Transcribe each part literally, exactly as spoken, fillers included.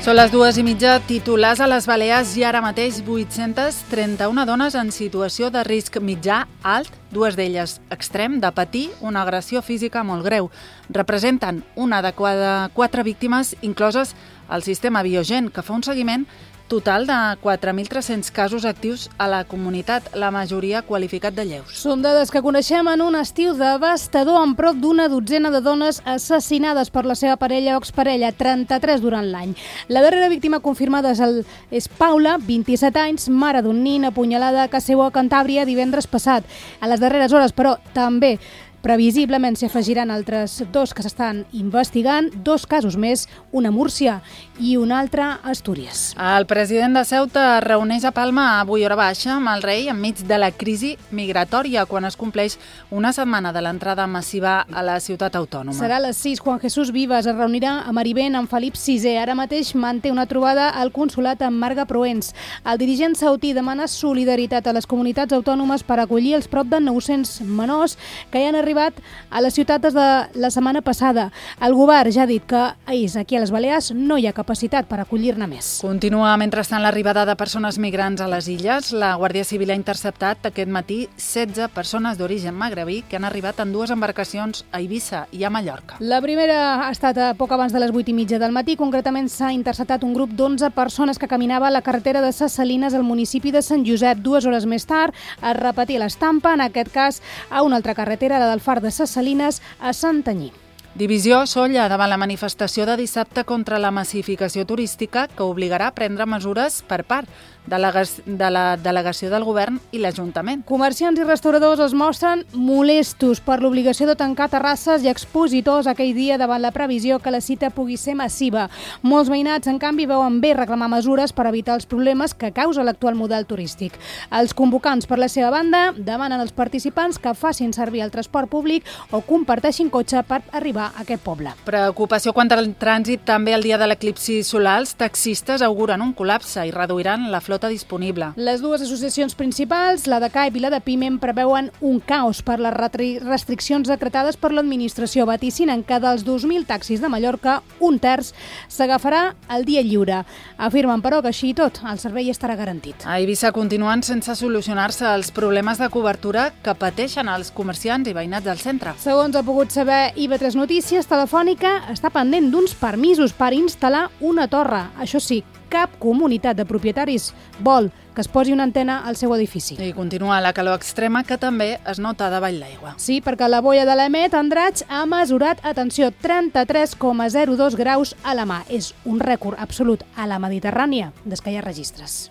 Són les dues i mitja. Titulars a les Balears i ara mateix vuit-centes trenta-una dones en situació de risc mitjà alt, dues d'elles extrem, de patir una agressió física molt greu. Representen una de cada quatre víctimes incloses al sistema Biogen, que fa un seguiment total de quatre mil tres-cents casos actius a la comunitat, la majoria qualificat de lleus. Són dades que coneixem en un estiu devastador amb prop d'una dotzena de dones assassinades per la seva parella o exparella, trenta-tres durant l'any. La darrera víctima confirmada és, el, és Paula, vint-i-set anys, mare d'un nin apunyalada a casa seva a Cantàbria divendres passat. A les darreres hores, però, també previsiblement s'hi afegiran altres dos que s'estan investigant, dos casos més, una a Múrcia i un altre a Astúries. El president de Ceuta es reuneix a Palma avui hora baixa amb el rei enmig de la crisi migratòria quan es compleix una setmana de l'entrada massiva a la ciutat autònoma. Serà a les sis. Juan Jesús Vives es reunirà a Marivent amb Felip sisè. Ara mateix manté una trobada al consolat amb Marga Proens. El dirigent sautí demana solidaritat a les comunitats autònomes per acollir els prop de nou-cents menors que hi han arribat a les ciutats des de la setmana passada. El govern ja ha dit que és aquí a les Balears no hi ha capacitat per acollir-ne més. Continua, mentrestant, l'arribada de persones migrants a les illes. La Guàrdia Civil ha interceptat aquest matí setze persones d'origen magrebí que han arribat en dues embarcacions a Eivissa i a Mallorca. La primera ha estat a poc abans de les vuit i mitja del matí. Concretament s'ha interceptat un grup d'onze persones que caminava a la carretera de Ses Salines al municipi de Sant Josep. Dues hores més tard es repetia l'estampa, en aquest cas a una altra carretera, la del Far de Ses Salines a Santanyí. Divisió a Sóller davant la manifestació de dissabte contra la massificació turística que obligarà a prendre mesures per part de la, de la delegació del govern i l'Ajuntament. Comerciants i restauradors es mostren molestos per l'obligació de tancar terrasses i expositors aquell dia davant la previsió que la cita pugui ser massiva. Molts veïnats, en canvi, veuen bé reclamar mesures per evitar els problemes que causa l'actual model turístic. Els convocants, per la seva banda, demanen als participants que facin servir el transport públic o comparteixin cotxe per arribar a aquest poble. Preocupació quant al trànsit també el dia de l'eclipsi solar. Els taxistes auguren un col·lapse i reduiran la flota disponible. Les dues associacions principals, la de C A I P i la de Pimem, preveuen un caos per les restriccions decretades per l'administració. Vaticinen que dels dos mil taxis de Mallorca, un terç s'agafarà el dia lliure. Afirmen, però, que així i tot, el servei estarà garantit. A Eivissa continuen sense solucionar-se els problemes de cobertura que pateixen els comerciants i veïnats del centre. Segons ha pogut saber I V tres Notícies, Telefònica està pendent d'uns permisos per instal·lar una torre. Això sí, cap comunitat de propietaris vol que es posi una antena al seu edifici. I continua la calor extrema que també es nota davall l'aigua. Sí, perquè la boia de l'Emet, Andratx, ha mesurat, atenció, trenta-tres coma zero dos graus a la mà. És un rècord absolut a la Mediterrània des que hi ha registres.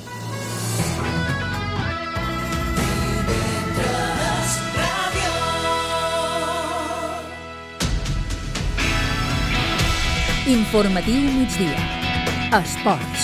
Informatiu migdia. Esports.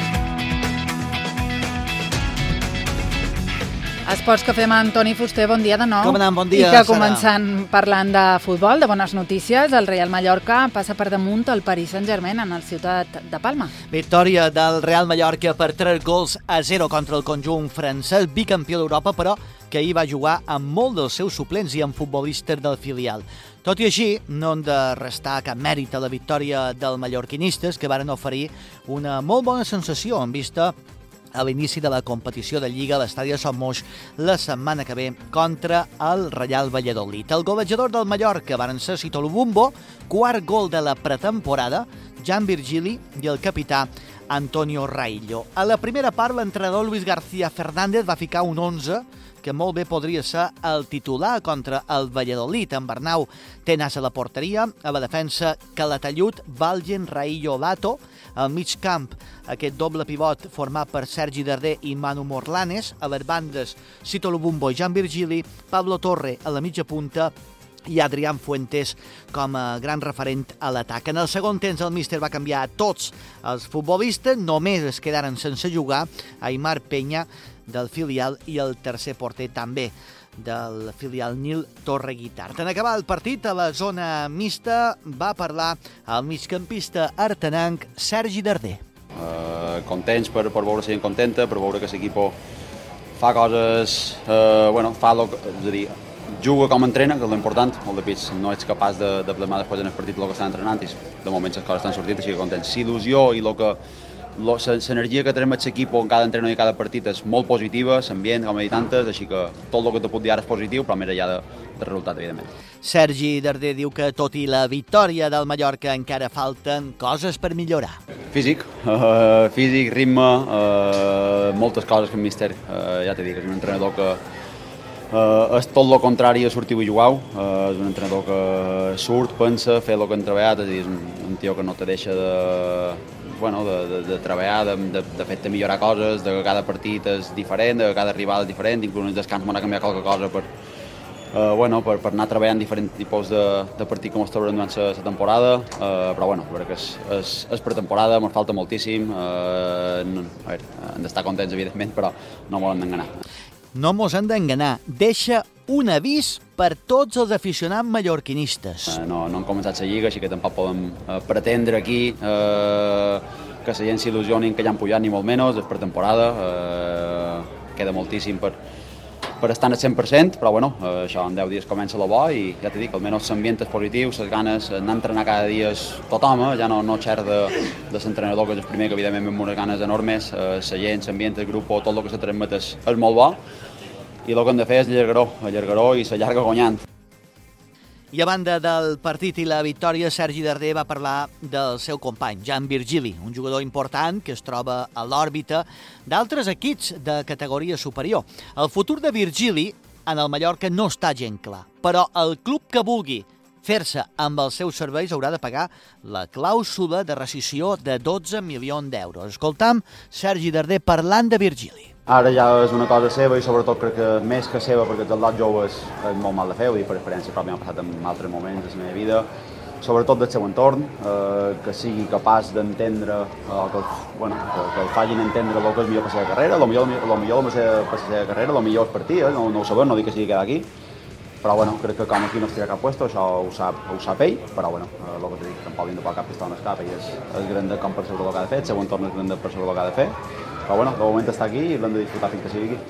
Esports que fem amb Toni Fuster. Bon dia de nou. Com anem? Bon dia, I que Sara. començant parlant de futbol, de bones notícies, el Real Mallorca passa per damunt el Paris Saint-Germain en el Ciutat de Palma. Victòria del Real Mallorca per tres gols a zero contra el conjunt francès, bicampió d'Europa, però que ahir va jugar amb molt dels seus suplents i amb futbolistes del filial. Tot i així, no hem de restar cap mèrit a la victòria dels mallorquinistes, que varen oferir una molt bona sensació en vista a l'inici de la competició de Lliga a l'estadi de Son Moix la setmana que ve contra el Real Valladolid. El golejador del Mallorca varen ser Sito Lubumbo, quart gol de la pretemporada, Jan Virgili i el capità Antonio Raillo. A la primera part, l'entrenador Luis García Fernández va ficar un onze que molt bé podria ser el titular contra el Valladolid. En Bernau té nas a la porteria, a la defensa Calatayud, Valgen, Raillo, Lato, al mig camp aquest doble pivot format per Sergi Darder i Manu Morlanes, a les bandes Sito Lubumbo i Jan Virgili, Pablo Torre a la mitja punta i Adrián Fuentes com a gran referent a l'atac. En el segon temps el míster va canviar tots els futbolistes, només es quedaren sense jugar Aimar Peña del filial i el tercer porter també del filial Nil Torreguitart. En acabar el partit, a la zona mixta va parlar el migcampista artenanc Sergi Darder. Uh, contents per, per veure la gent contenta, per veure que l'equip fa coses, uh, bueno, fa lo, és a dir, juga com entrena, que és l'important. Molt de pits no ets capaç de, de plasmar després en el partit el que estan entrenant i de moment les coses estan sortint, així que contents. L'il·lusió i el que l'energia que tenim l'equip en cada entrenament i cada partit és molt positiva, l'ambient, com he dit antes, així que tot el que te puc dir ara és positiu, però més enllà de, de resultat, evidentment. Sergi Darder diu que, tot i la victòria del Mallorca, encara falten coses per millorar. Físic, uh, físic, ritme, uh, moltes coses que el míster, uh, ja t'he dit, és un entrenador que uh, és tot el contrari a sortir i jugar, uh, és un entrenador que surt, pensa, fer el que han treballat, és a dir, és un, un tio que no te deixa de... Bueno, de, de, de treballar, de, de, de fet de millorar coses, de que cada partit és diferent, de que cada rival és diferent, inclús en el descans m'ha canviat qualque cosa per, uh, bueno, per, per anar treballant diferents tipus de, de partit com es trobaran durant la temporada, uh, però bueno, perquè és, és, és pretemporada, ens falta moltíssim, uh, no, a veure, hem d'estar contents evidentment, però no m'ho hem d'enganar. No mos hem d'enganar. Deixa un avís per tots els aficionats mallorquinistes. Uh, no, no hem començat la Lliga, així que tampoc podem uh, pretendre aquí uh, que la gent s'il·lusioni que ja han pujat, ni molt menys, és per temporada, uh, queda moltíssim per, per estar al cent per cent, però bueno, uh, això en deu dies comença el bo i ja t'he dit, almenys l'ambient és positiu, les ganes, anar a entrenar cada dia és tothom, eh? Ja no, no xer de, de l'entrenador, que és el primer, que evidentment amb unes ganes enormes, uh, la gent, l'ambient, el grup, tot el que se transmet és, és molt bo, i el que hem de fer és allargaró, allargaró i s'allarga guanyant. I a banda del partit i la victòria, Sergi Darder va parlar del seu company, Jan Virgili, un jugador important que es troba a l'òrbita d'altres equips de categoria superior. El futur de Virgili en el Mallorca no està gent clar, però el club que vulgui fer-se amb els seus serveis haurà de pagar la clàusula de rescissió de dotze milions d'euros. Escoltam Sergi Darder parlant de Virgili. Ara ja és una cosa seva i sobretot crec que més que seva, perquè els lot joves és molt mal de fer, ho dic per experiència pròpia, m'ha passat en altres moments de la meva vida, sobretot del seu entorn, eh, que sigui capaç d'entendre, eh, que, bueno, que, que el facin entendre el que és millor per la seva carrera, el millor, el millor per la seva carrera, el millor és per ti, eh? no, no ho sabem, no dic que sigui quedar aquí, però bueno, crec que com aquí no es tira cap puesto, això ho sap, ho sap ell, però bueno, eh, el que t'he dit, tampoc hem de posar cap pistola en el cap, ell és, és grandet com per saber el que ha de fer, el seu entorn és grandet per saber el que ha de fer, però bueno, de moment està aquí i l'hem de disfrutar fins que sigui aquí.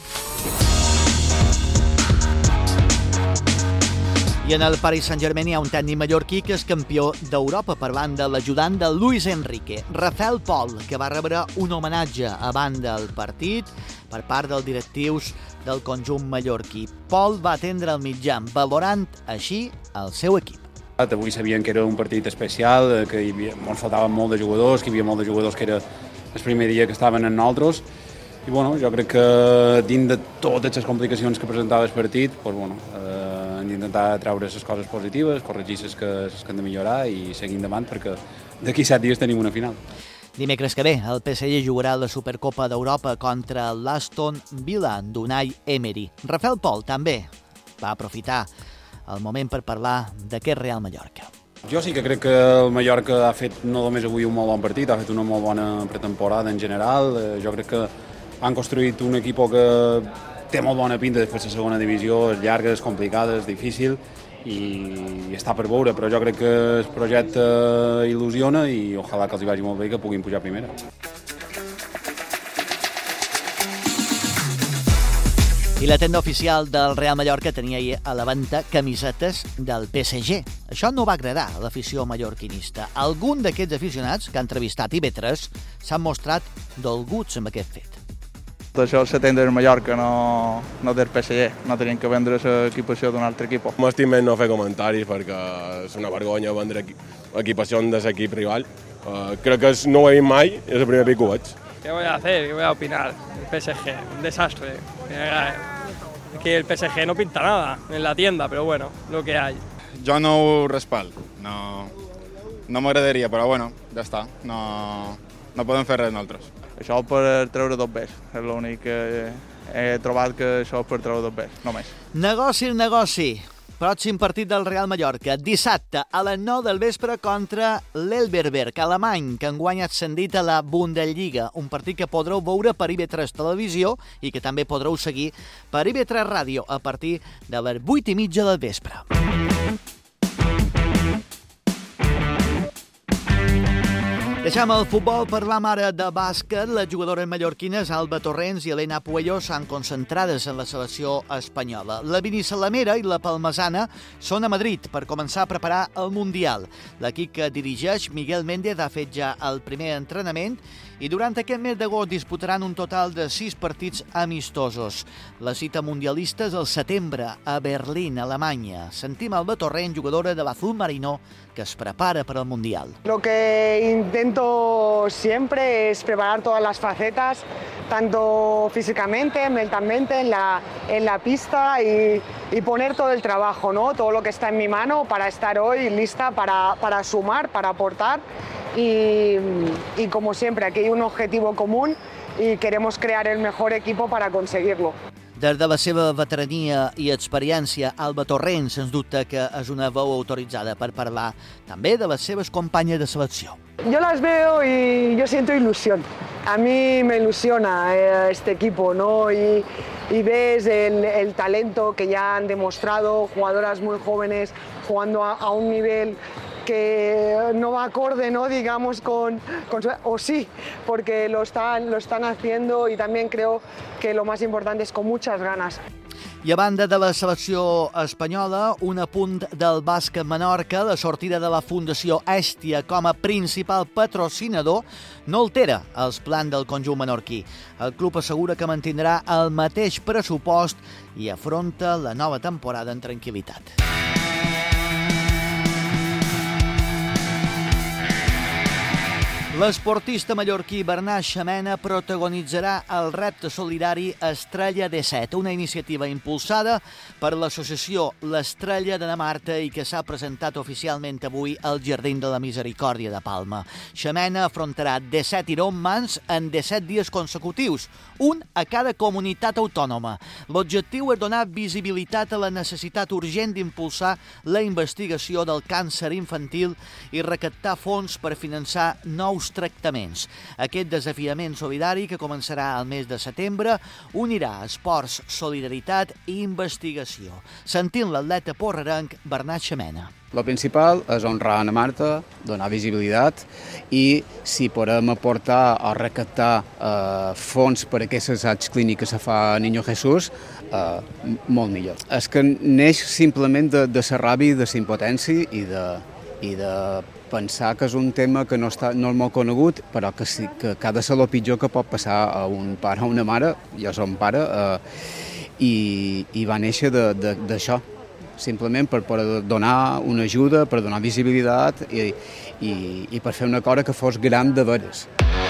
I en el Paris Saint-Germain hi ha un tècnic mallorquí que és campió d'Europa, parlant de l'ajudant de Luis Enrique, Rafael Pol, que va rebre un homenatge a banda del partit per part dels directius del conjunt mallorquí. Pol va atendre el mitjà, valorant així el seu equip. Avui sabien que era un partit especial, que hi havia, ens faltaven molt de jugadors, que hi havia molt de jugadors que era el primer dia que estaven en nosaltres, i bueno, jo crec que dins de totes les complicacions que presentava el partit, doncs, bueno, eh, hem d'intentar treure les coses positives, corregir les que, les que hem de millorar i seguir endavant, perquè d'aquí set dies tenim una final. Dimecres que ve, el P S G jugarà la Supercopa d'Europa contra l'Aston Villa d'Unai Emery. Rafael Pol també va aprofitar el moment per parlar d'aquest Real Mallorca. Jo sí que crec que el Mallorca ha fet no només avui un molt bon partit, ha fet una molt bona pretemporada en general. Jo crec que han construït un equip que té molt bona pinta després de la segona divisió, és llarga, és complicada, és difícil i està per veure, però jo crec que el projecte il·lusiona i ojalà que els hi vagi molt bé i que puguin pujar a primera. I la tenda oficial del Real Mallorca tenia ahir a la venda camisetes del P S G. Això no va agradar a l'afició mallorquinista. Algun d'aquests aficionats que ha entrevistat I V tres s'han mostrat dolguts amb aquest fet. Això és la tenda del Mallorca, no, no del P S G. No tenien que vendre l'equipació d'un altre equip. M'estimem no fer comentaris perquè és una vergonya vendre equipació de l'equip rival. Uh, crec que no ho he vist mai, és el primer pic que ho veig. ¿Qué voy a hacer? ¿Qué voy a opinar? El P S G, un desastre. Que el P S G no pinta nada en la tienda, pero bueno, lo que hay. Jo no ho respaldo, no, no m'agradaria, però bueno, ja està, no, no podem fer res nosaltres. Això és per treure dos bes, és l'únic que he trobat, que això és per treure dos bes, només. Negoci és negoci. Pròxim partit del Real Mallorca, dissabte a les nou del vespre contra l'Elberberg, alemany, que enguany ha ascendit a la Bundesliga, un partit que podreu veure per I V tres Televisió i que també podreu seguir per I V tres Ràdio a partir de les vuit i mitja del vespre. Deixem el futbol per la mare de bàsquet. Les jugadores mallorquines Alba Torrents i Elena Puello s'han concentrades en la selecció espanyola. La binissalamera i la palmesana són a Madrid per començar a preparar el Mundial. L'equip que dirigeix Miguel Méndez ha fet ja el primer entrenament i durant aquest mes d'agost disputaran un total de sis partits amistosos. La cita mundialista és el setembre a Berlín, Alemanya. Sentim Alba Torrent, jugadora de l'Azul Marino, que es prepara para el Mundial. Lo que intento siempre es preparar todas las facetas, tanto físicamente, mentalmente, en la, en la pista y, y poner todo el trabajo, ¿no? Todo lo que está en mi mano para estar hoy lista para, para sumar, para aportar y, y como siempre, aquí hay un objetivo común y queremos crear el mejor equipo para conseguirlo. Des de la seva veterania i experiència, Alba Torrents sens dubte que és una veu autoritzada per parlar també de les seves companyes de selecció. Yo las veo y yo siento ilusión. A mí me ilusiona este equipo, ¿no? Y, y ves el, el talento que ya han demostrado, jugadoras muy jóvenes jugando a, a un nivel que no va acorde, ¿no? Digamos, con, con... o sí, porque lo están, lo están haciendo y también creo que lo más importante es con muchas ganas. I a banda de la selecció espanyola, un apunt del bàsquet Menorca, la sortida de la Fundació Hèstia com a principal patrocinador no altera els plans del conjunt menorquí. El club assegura que mantindrà el mateix pressupost i afronta la nova temporada en tranquil·litat. L'esportista mallorquí Bernat Xamena protagonitzarà el repte solidari Estrella de set, una iniciativa impulsada per l'associació L'Estrella de Namarta i que s'ha presentat oficialment avui al Jardí de la Misericòrdia de Palma. Xamena afrontarà disset Ironmans en disset dies consecutius, un a cada comunitat autònoma. L'objectiu és donar visibilitat a la necessitat urgent d'impulsar la investigació del càncer infantil i recaptar fons per finançar nous tractaments. Aquest desafiament solidari, que començarà al mes de setembre, unirà esports, solidaritat i investigació. Sentint l'atleta porrerenc Bernat Xamena. Lo principal és honrar a Namarta, donar visibilitat i si podem aportar o recaptar eh, fons per aquestes actes clínics que se fa a Niño Jesús, eh, molt millor. És que neix simplement de, de la ràbia, de la impotència i de, i de pensar que és un tema que no, està, no és molt conegut, però que, sí, que, que ha de ser el pitjor que pot passar a un pare o una mare, jo som pare, eh, i, i va néixer d'això, simplement per, per donar una ajuda, per donar visibilitat i, i, i per fer una cosa que fos gran de veres.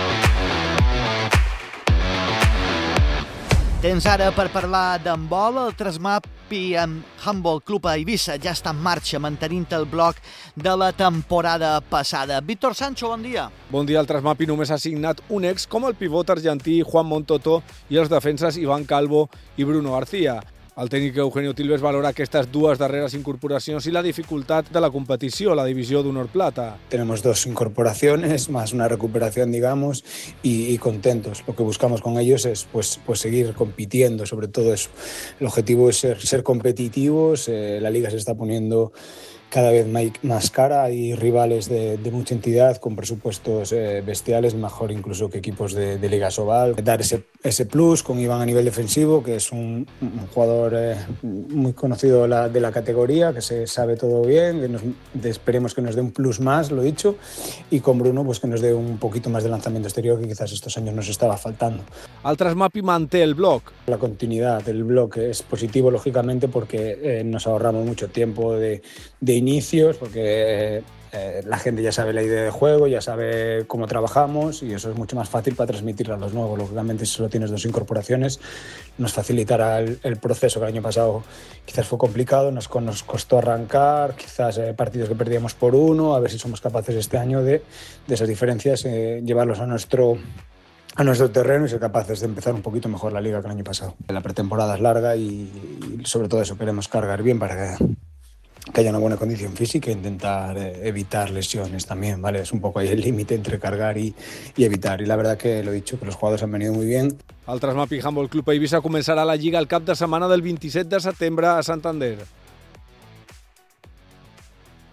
Temps ara per parlar d'handbol. El Trasmapi Handball Club a Eivissa ja està en marxa, mantenint el bloc de la temporada passada. Víctor Sancho, bon dia. Bon dia. El Trasmapi només ha signat un ex com el pivot argentí Juan Montoto i els defenses Iván Calvo i Bruno García. El tècnic Eugenio Tilves valora aquestes dues darreres incorporacions i la dificultat de la competició a la divisió d'honor plata. Tenemos dos incorporaciones, más una recuperación, digamos, y, y contentos. Lo que buscamos con ellos es pues, pues seguir compitiendo, sobre todo eso. El objetivo es ser, ser competitivos, eh, la liga se está poniendo cada vez más cara, hay rivales de, de mucha entidad con presupuestos eh, bestiales, mejor incluso que equipos de, de Liga Sobal. Dar ese, ese plus con Iván a nivel defensivo, que es un, un jugador eh, muy conocido de la, de la categoría, que se sabe todo bien, que nos, de, esperemos que nos dé un plus más, lo dicho, y con Bruno pues que nos dé un poquito más de lanzamiento exterior que quizás estos años nos estaba faltando. El Trasmapi manté el bloc. La continuidad del bloc es positivo, lógicamente, porque eh, nos ahorramos mucho tiempo de, de inicios, porque eh, la gente ya sabe la idea de juego, ya sabe cómo trabajamos y eso es mucho más fácil para transmitirlo a los nuevos. Lógicamente, si solo tienes dos incorporaciones, nos facilitará el, el proceso, que el año pasado quizás fue complicado, nos, nos costó arrancar, quizás eh, partidos que perdíamos por uno, a ver si somos capaces este año de, de esas diferencias, eh, llevarlos a nuestro a nuestro terreno y ser capaces de empezar un poquito mejor la liga que el año pasado. La pretemporada es larga y, y sobre todo eso queremos cargar bien para que que haya una buena condición física e intentar eh, evitar lesiones también, ¿vale? Es un poco ahí el límite entre cargar y, y evitar. Y la verdad que lo he dicho, que los jugadores han venido muy bien. El Trasmapi Handball Club a Eivissa començarà la Lliga el cap de setmana del vint-i-set de setembre a Santander.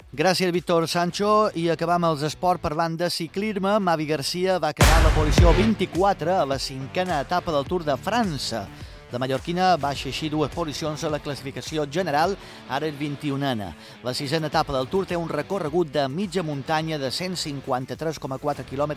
Gràcies, Víctor Sancho. I acabam els esports parlant de ciclisme. Mavi Garcia va quedar a la posició vint-i-quatre a la cinquena etapa del Tour de França. La mallorquina baixa així dues posicions a la classificació general, ara és vint-i-unena. La sisena etapa del Tour té un recorregut de mitja muntanya de cent cinquanta-tres coma quatre quilòmetres